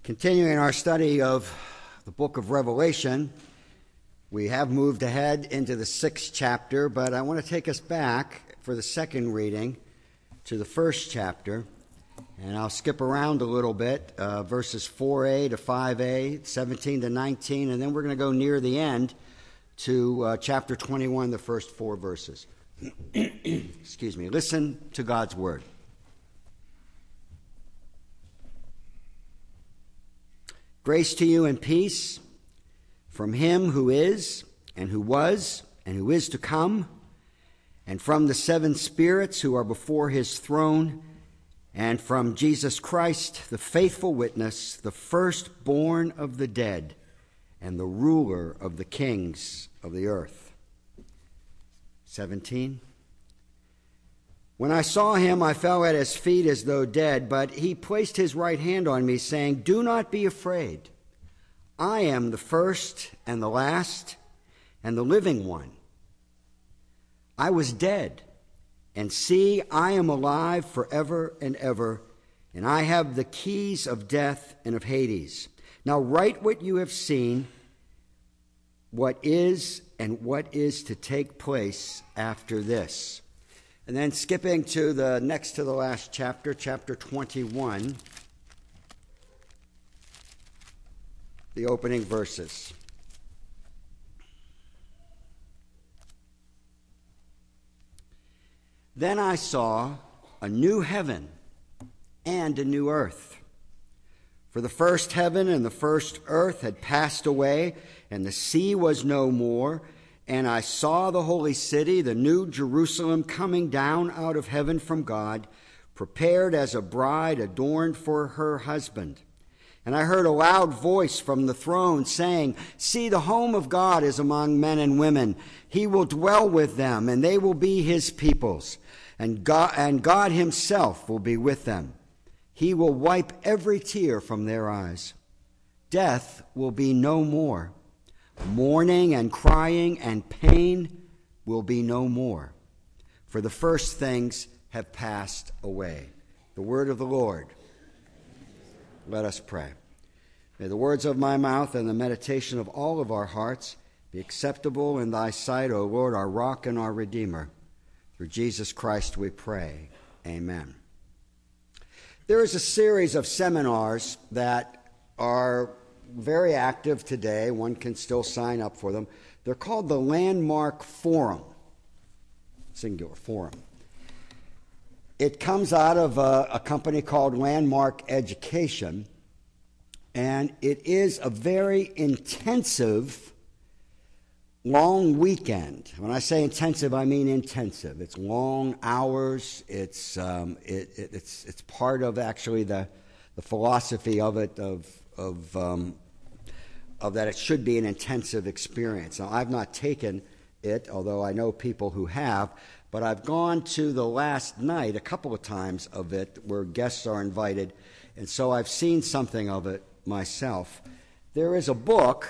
Continuing our study of the book of Revelation, we have moved ahead into the 6th chapter, but I want to take us back for the second reading to the 1st chapter, and I'll skip around a little bit, verses 4a to 5a, 17 to 19, and then we're going to go near the end to chapter 21, the first 4 verses. Excuse me. Listen to God's word. Grace to you and peace from him who is, and who was, and who is to come, and from the 7 spirits who are before his throne, and from Jesus Christ, the faithful witness, the firstborn of the dead, and the ruler of the kings of the earth. 17. When I saw him, I fell at his feet as though dead, but he placed his right hand on me, saying, "Do not be afraid. I am the first and the last and the living one. I was dead, and see, I am alive forever and ever, and I have the keys of death and of Hades. Now write what you have seen, what is and what is to take place after this." And then skipping to the next to the last chapter, chapter 21, the opening verses. Then I saw a new heaven and a new earth. For the first heaven and the first earth had passed away, and the sea was no more. And I saw the holy city, the new Jerusalem, coming down out of heaven from God, prepared as a bride adorned for her husband. And I heard a loud voice from the throne saying, "See, the home of God is among men and women. He will dwell with them, and they will be his peoples. And God himself will be with them. He will wipe every tear from their eyes. Death will be no more. Mourning and crying and pain will be no more, for the first things have passed away." The word of the Lord. Let us pray. May the words of my mouth and the meditation of all of our hearts be acceptable in thy sight, O Lord, our rock and our redeemer. Through Jesus Christ we pray. Amen. There is a series of seminars that are very active today. One can still sign up for them. They're called the Landmark Forum, singular forum. It comes out of a company called Landmark Education, and it is a very intensive, long weekend. When I say intensive, I mean intensive. It's long hours. It's part of actually the philosophy of it, of that it should be an intensive experience. Now, I've not taken it, although I know people who have, but I've gone to the last night a couple of times of it where guests are invited, and so I've seen something of it myself. There is a book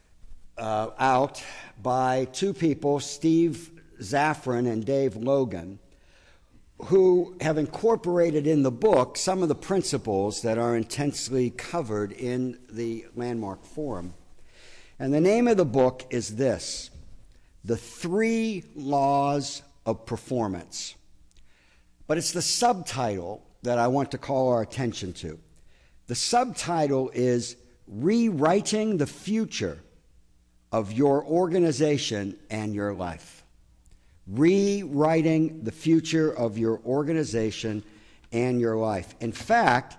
out by 2 people, Steve Zaffron and Dave Logan, who have incorporated in the book some of the principles that are intensely covered in the Landmark Forum. And the name of the book is this: The 3 Laws of Performance. But it's the subtitle that I want to call our attention to. The subtitle is Rewriting the Future of Your Organization and Your Life. Rewriting the future of your organization and your life. In fact,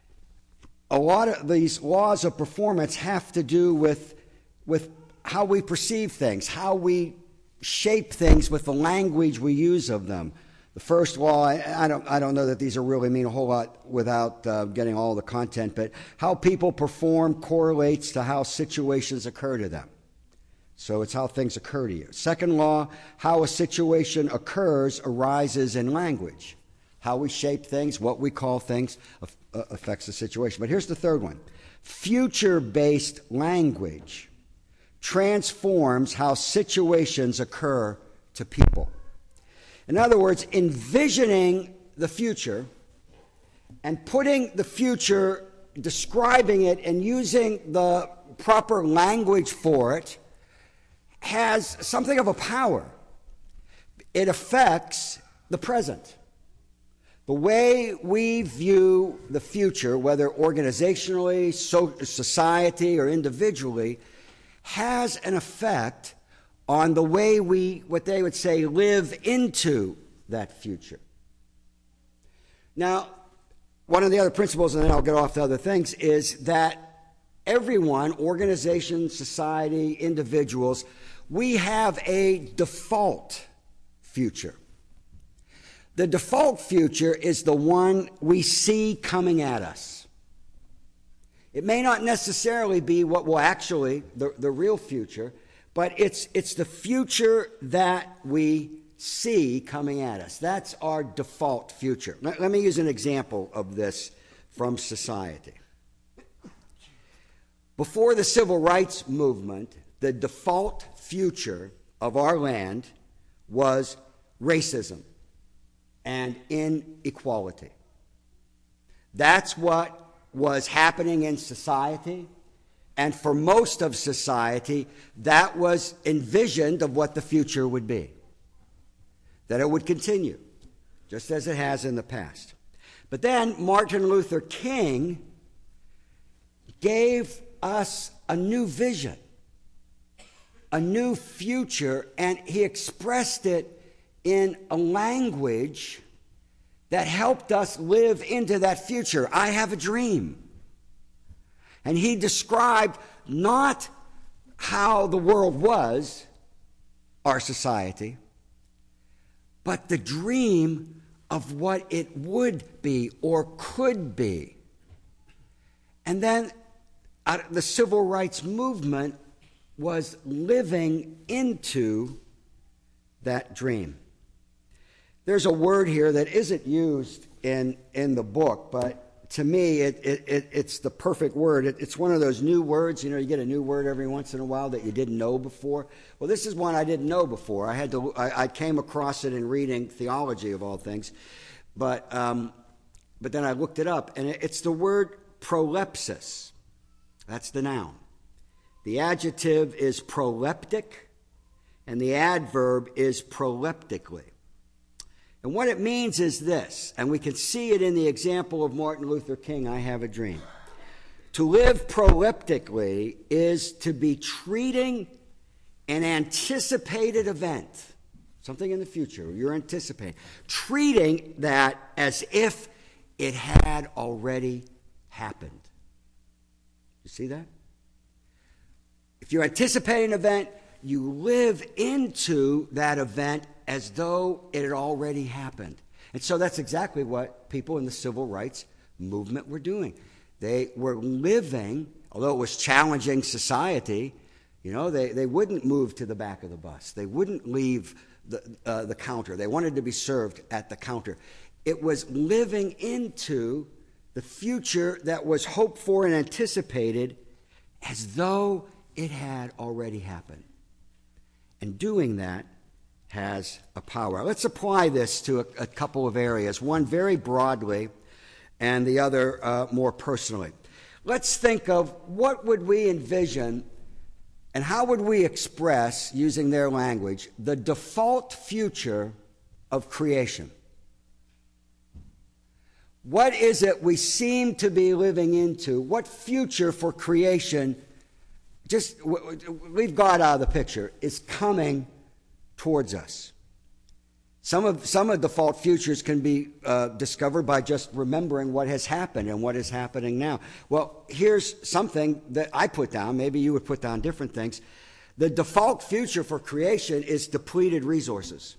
a lot of these laws of performance have to do with how we perceive things, how we shape things with the language we use of them. The first law, I don't know that these are really mean a whole lot without getting all the content, but how people perform correlates to how situations occur to them. So it's how things occur to you. Second law, how a situation occurs arises in language. How we shape things, what we call things, affects the situation. But here's the third one. Future-based language transforms how situations occur to people. In other words, envisioning the future and putting the future describing it and using the proper language for it has something of a power. It affects the present. The way we view the future, whether organizationally, society, or individually, has an effect on the way we, what they would say, live into that future. Now, one of the other principles, and then I'll get off to other things, is that everyone, organization, society, individuals, we have a default future. The default future is the one we see coming at us. It may not necessarily be what will actually, the real future, but it's the future that we see coming at us. That's our default future. Let me use an example of this from society. Before the civil rights movement, the default future of our land was racism and inequality. That's what was happening in society, and for most of society, that was envisioned of what the future would be. That it would continue, just as it has in the past. But then Martin Luther King gave us a new vision, a new future, and he expressed it in a language that helped us live into that future. I have a dream. And he described not how the world was, our society, but the dream of what it would be or could be. And then the civil rights movement was living into that dream. There's a word here that isn't used in the book, but to me, it's the perfect word. It's one of those new words. You know, you get a new word every once in a while that you didn't know before. Well, this is one I didn't know before. I came across it in reading theology of all things, but then I looked it up, and it's the word prolepsis. That's the noun. The adjective is proleptic, and the adverb is proleptically. And what it means is this, and we can see it in the example of Martin Luther King, I have a dream. To live proleptically is to be treating an anticipated event, something in the future you're anticipating, treating that as if it had already happened. You see that? If you anticipate an event, you live into that event as though it had already happened. And so that's exactly what people in the civil rights movement were doing. They were living, although it was challenging society, you know, they wouldn't move to the back of the bus. They wouldn't leave the counter. They wanted to be served at the counter. It was living into the future that was hoped for and anticipated as though it had already happened. And doing that has a power. Let's apply this to a couple of areas, one very broadly and the other more personally. Let's think of what would we envision and how would we express, using their language, the default future of creation. What is it we seem to be living into? What future for creation, just leave God out of the picture, is coming towards us? Some of default futures can be discovered by just remembering what has happened and what is happening now. Well, here's something that I put down. Maybe you would put down different things. The default future for creation is depleted resources.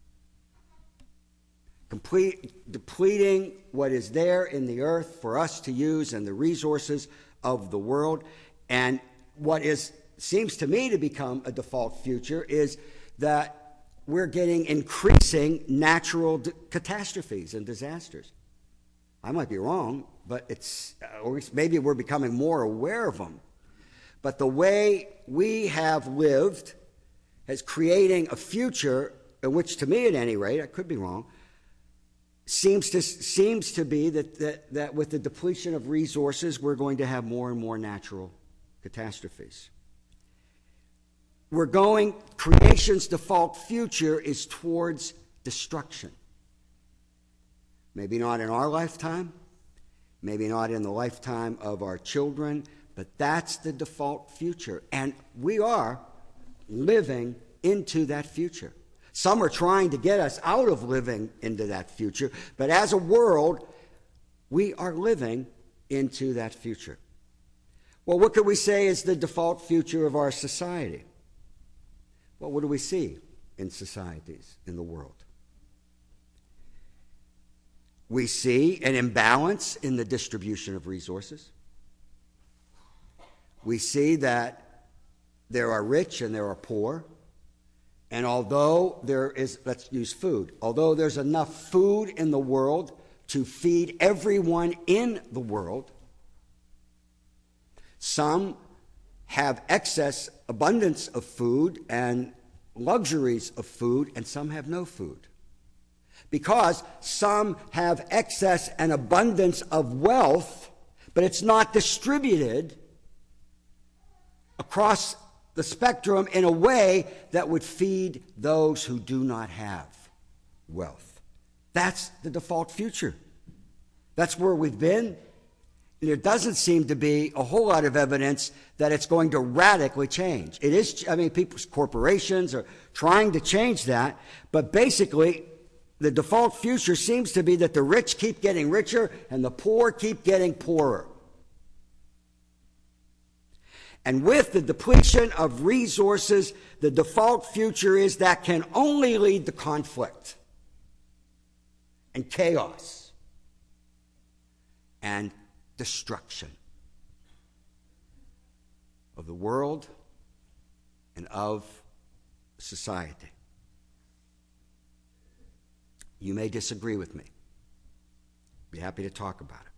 Depleting what is there in the earth for us to use and the resources of the world. And what seems to me to become a default future is that we're getting increasing natural catastrophes and disasters. I might be wrong, but or maybe we're becoming more aware of them. But the way we have lived is creating a future in which, to me at any rate, I could be wrong, seems to be that with the depletion of resources, we're going to have more and more natural catastrophes. Creation's default future is towards destruction. Maybe not in our lifetime, maybe not in the lifetime of our children, but that's the default future. And we are living into that future. Some are trying to get us out of living into that future, but as a world, we are living into that future. Well, what could we say is the default future of our society? Well, what do we see in societies in the world? We see an imbalance in the distribution of resources. We see that there are rich and there are poor. And although let's use food, although there's enough food in the world to feed everyone in the world, some have abundance of food and luxuries of food, and some have no food. Because some have excess and abundance of wealth, but it's not distributed across the spectrum in a way that would feed those who do not have wealth. That's the default future. That's where we've been. And there doesn't seem to be a whole lot of evidence that it's going to radically change. It is, people's corporations are trying to change that, but basically the default future seems to be that the rich keep getting richer and the poor keep getting poorer. And with the depletion of resources, the default future is that can only lead to conflict and chaos and destruction of the world and of society. You may disagree with me. Be happy to talk about it.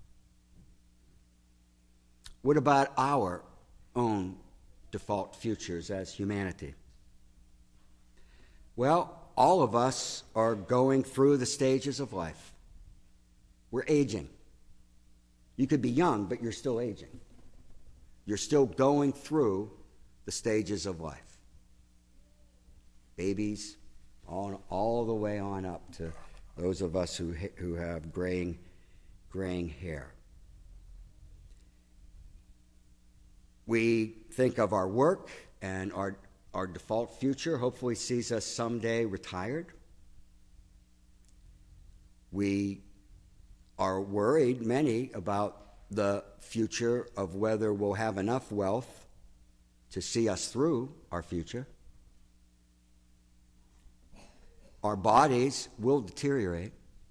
What about our own default futures as humanity? Well, all of us are going through the stages of life. We're aging. You could be young, but you're still aging. You're still going through the stages of life. Babies, all the way on up to those of us who have graying hair. We think of our work, and our default future hopefully sees us someday retired. We are worried, many, about the future of whether we'll have enough wealth to see us through our future. Our bodies will deteriorate.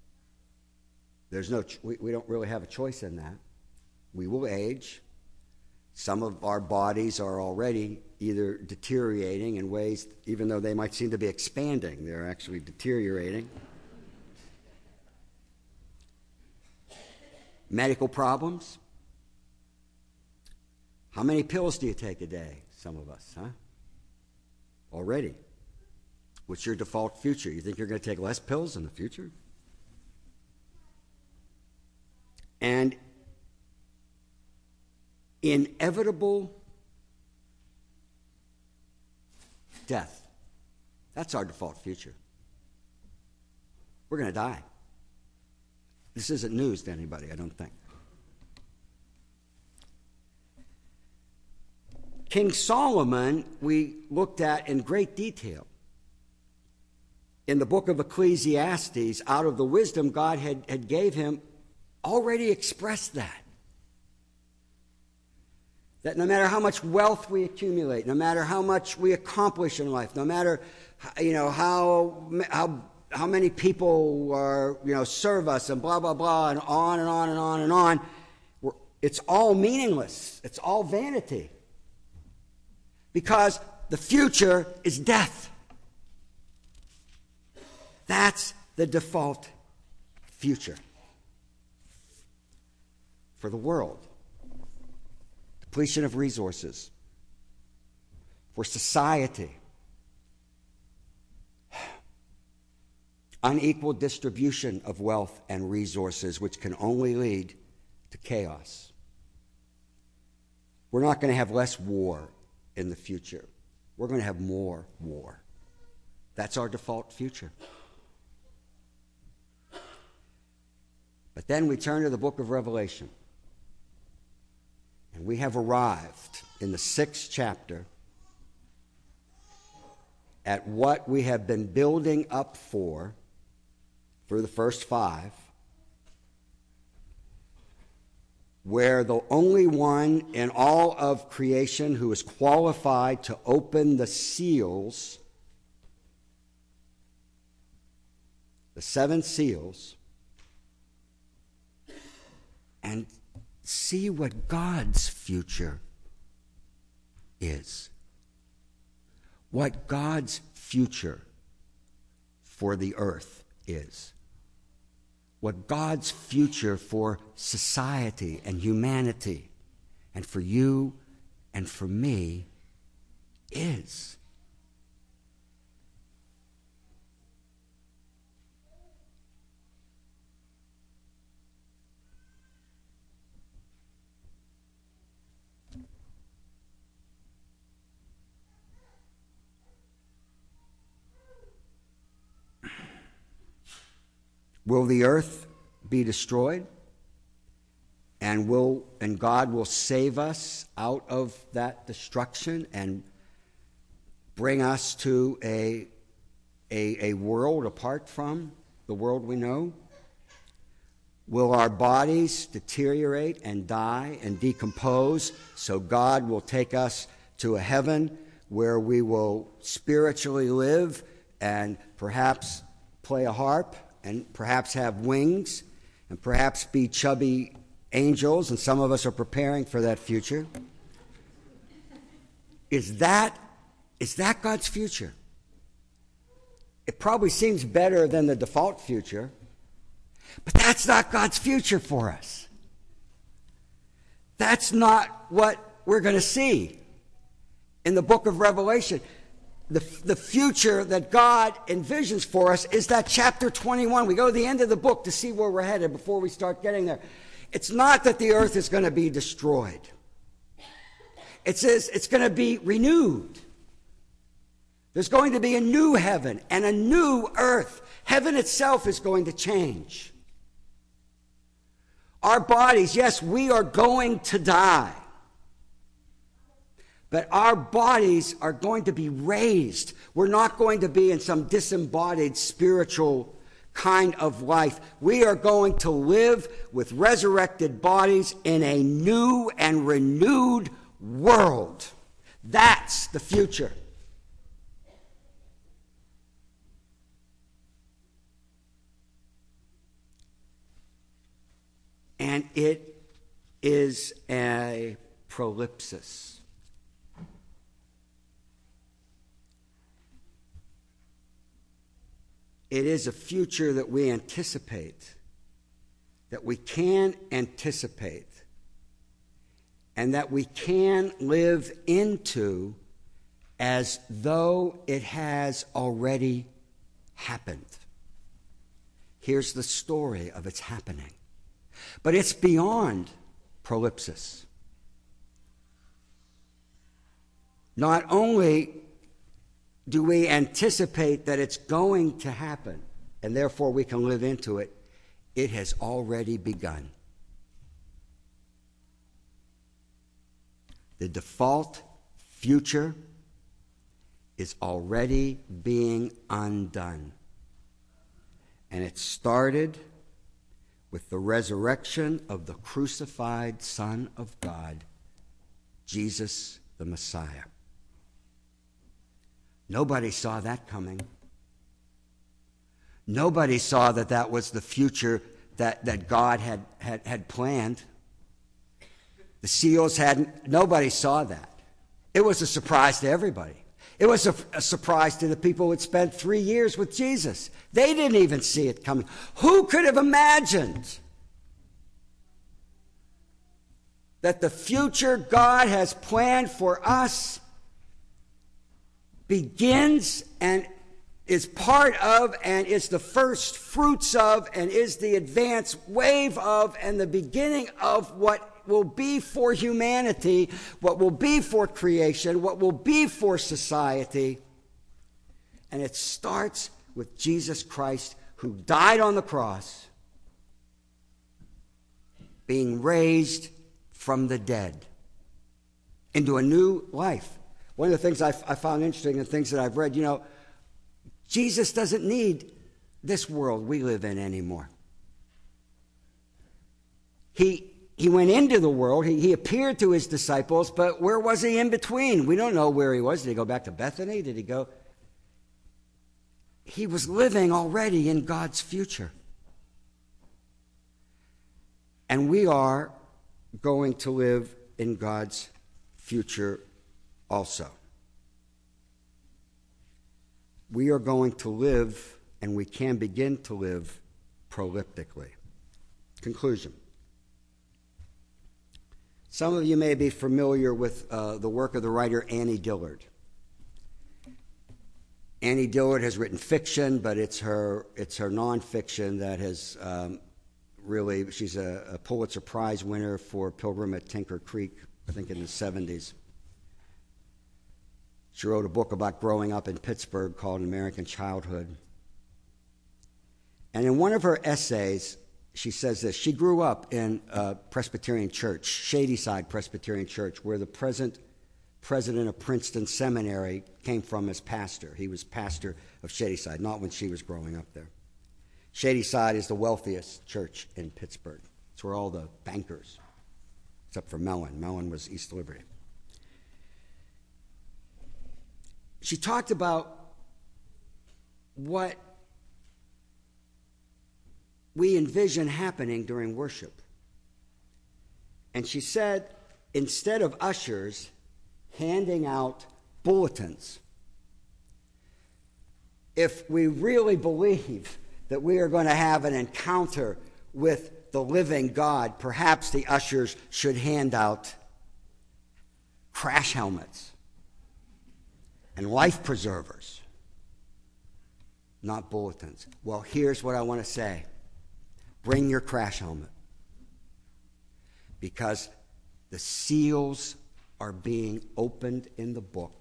We don't really have a choice in that. We will age. Some of our bodies are already either deteriorating in ways, even though they might seem to be expanding, they're actually deteriorating. Medical problems. How many pills do you take a day? Some of us, huh? Already. What's your default future? You think you're going to take less pills in the future? And inevitable death. That's our default future. We're going to die. This isn't news to anybody, I don't think. King Solomon, we looked at in great detail. In the book of Ecclesiastes, out of the wisdom God had gave him, already expressed that no matter how much wealth we accumulate, no matter how much we accomplish in life, no matter how many people are serve us and blah blah blah and on and on and on and on, it's all meaningless. It's all vanity, because the future is death. That's the default future for the world. Depletion of resources. For society. unequal distribution of wealth and resources, which can only lead to chaos. We're not going to have less war in the future. We're going to have more war. That's our default future. But then we turn to the book of Revelation. And we have arrived in the 6th chapter at what we have been building up for the first 5, where the only one in all of creation who is qualified to open the seals, the 7 seals, and see what God's future is. What God's future for the earth is. What God's future for society and humanity and for you and for me is. Will the earth be destroyed? And God will save us out of that destruction and bring us to a world apart from the world we know? Will our bodies deteriorate and die and decompose so God will take us to a heaven where we will spiritually live and perhaps play a harp and perhaps have wings, and perhaps be chubby angels, and some of us are preparing for that future? Is that God's future? It probably seems better than the default future, but that's not God's future for us. That's not what we're going to see in the book of Revelation. The future that God envisions for us is that chapter 21. We go to the end of the book to see where we're headed before we start getting there. It's not that the earth is going to be destroyed. It says it's going to be renewed. There's going to be a new heaven and a new earth. Heaven itself is going to change. Our bodies, yes, we are going to die. But our bodies are going to be raised. We're not going to be in some disembodied spiritual kind of life. We are going to live with resurrected bodies in a new and renewed world. That's the future. And it is a prolepsis. It is a future that we anticipate, that we can anticipate, and that we can live into as though it has already happened. Here's the story of its happening. But it's beyond prolepsis. Not only do we anticipate that it's going to happen, and therefore we can live into it, it has already begun. The default future is already being undone. And it started with the resurrection of the crucified Son of God, Jesus the Messiah. Nobody saw that coming. Nobody saw that that was the future that God had planned. The seals hadn't. Nobody saw that. It was a surprise to everybody. It was a surprise to the people who had spent 3 years with Jesus. They didn't even see it coming. Who could have imagined that the future God has planned for us begins and is part of and is the first fruits of and is the advance wave of and the beginning of what will be for humanity, what will be for creation, what will be for society. And it starts with Jesus Christ, who died on the cross, being raised from the dead into a new life. One of the things I found interesting and things that I've read, Jesus doesn't need this world we live in anymore. He went into the world. He appeared to his disciples, but where was he in between? We don't know where he was. Did he go back to Bethany? Did he go? He was living already in God's future. And we are going to live in God's future also. We are going to live, and we can begin to live proleptically. Conclusion. Some of you may be familiar with the work of the writer Annie Dillard. Annie Dillard has written fiction, but it's her nonfiction that has really, she's a Pulitzer Prize winner for Pilgrim at Tinker Creek, I think in the 70s. She wrote a book about growing up in Pittsburgh called American Childhood. And in one of her essays, she says this. She grew up in a Presbyterian church, Shadyside Presbyterian Church, where the present president of Princeton Seminary came from as pastor. He was pastor of Shadyside, not when she was growing up there. Shadyside is the wealthiest church in Pittsburgh. It's where all the bankers, except for Mellon. Mellon was East Liberty. She talked about what we envision happening during worship. And she said, instead of ushers handing out bulletins, if we really believe that we are going to have an encounter with the living God, perhaps the ushers should hand out crash helmets and life preservers, not bulletins. Well, here's what I want to say. Bring your crash helmet, because the seals are being opened in the book,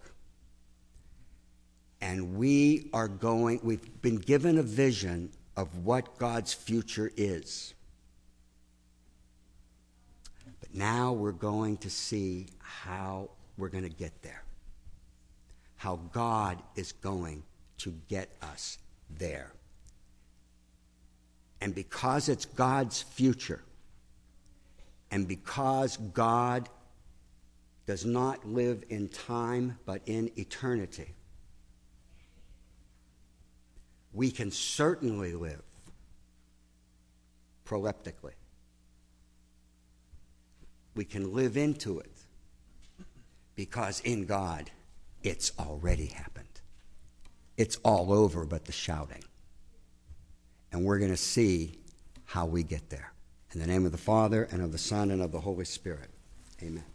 and we've been given a vision of what God's future is. But now we're going to see how we're going to get there, how God is going to get us there. And because it's God's future, and because God does not live in time but in eternity, we can certainly live proleptically. We can live into it because in God it's already happened. It's all over but the shouting. And we're going to see how we get there. In the name of the Father, and of the Son, and of the Holy Spirit. Amen.